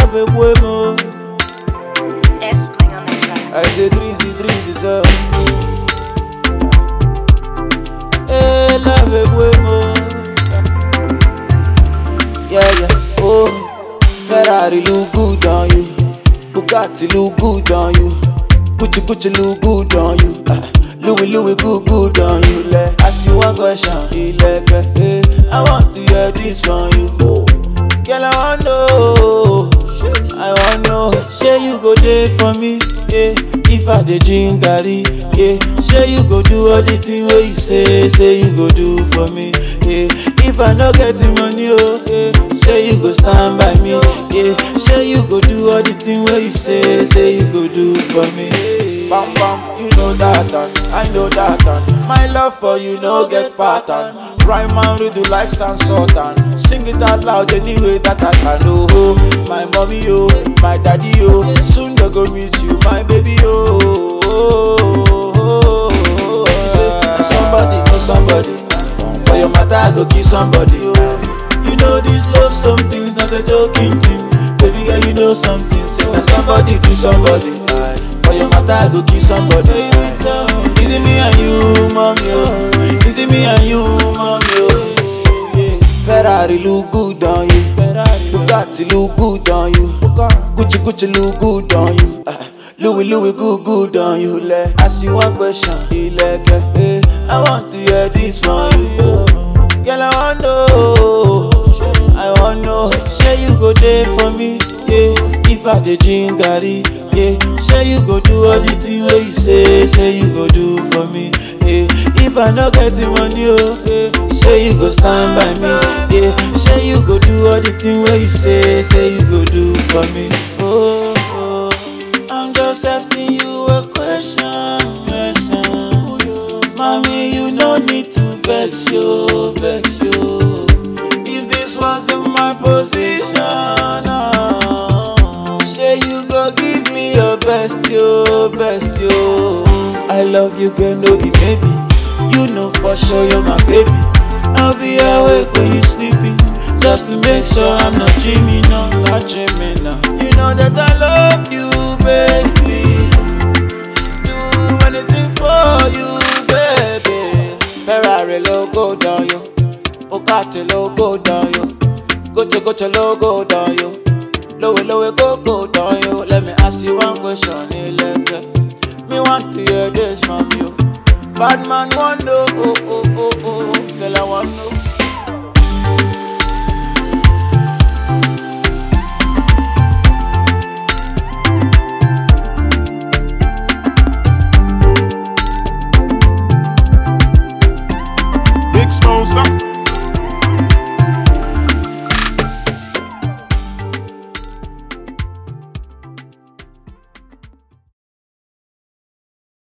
love a boy more. S-Pling on the track. I say Drizzy, so. Hey, love a boy more. Yeah, oh. Ferrari look good on you. Bugatti look good on you. Gucci look good on you. Louis good on you. Like, ask you one question, hey, I want to hear this from you. Girl, I want know. Say you go there for me, yeah. If I dey drink garri, yeah. Say you go do all the thing where you say you go do for me, yeah. If I no get the money, oh, yeah. Say you go stand by me, yeah. Say you go do all the thing where you say you go do for me. Bam bam, you know that and I know that and my love for you no get pattern. Rhyme and redo like Sultan. Sing it out loud anyway that I can. Oh, my mommy, oh, my daddy, oh. Soon they go miss you, my baby, oh. You say, somebody, know somebody. For your matter, I go kiss somebody, oh. You know this love, something is not a joking thing. Baby girl, you know something. Say that somebody do somebody. For your matter, I go kiss somebody. Is it me and you, mommy, oh? Is it me and you, mommy, oh? Yeah. Ferrari look good on you. Bugatti look good on you. Gucci look good on you. Louis good on you. Like, ask you one question, like, hey, I want to hear this from you. Girl, I want know. Say you go there for me, yeah. If I dey drink garri, yeah. Say you go do all the thing where you say you go do for me, yeah. If I no get the money, oh, yeah. Say you go stand by me, yeah. Say you go do all the thing where you say you go do for me, oh. I'm just asking you a question. Mommy, you no need to vex you. If this wasn't my position, say you go give me your best, yo. I love you, girl, no be baby. You know for sure you're my baby. I'll be awake when you sleeping, just to make sure I'm not dreaming, no, not dreaming, no. You know that I love you, baby. Do anything for you, baby. Ferrari logo down you, Bugatti logo down you, Gucci logo down you, Louis go down you. Let me ask you one question, me want to hear this from you. Bad man want know, oh, girl I want know. Big Smoke, stop.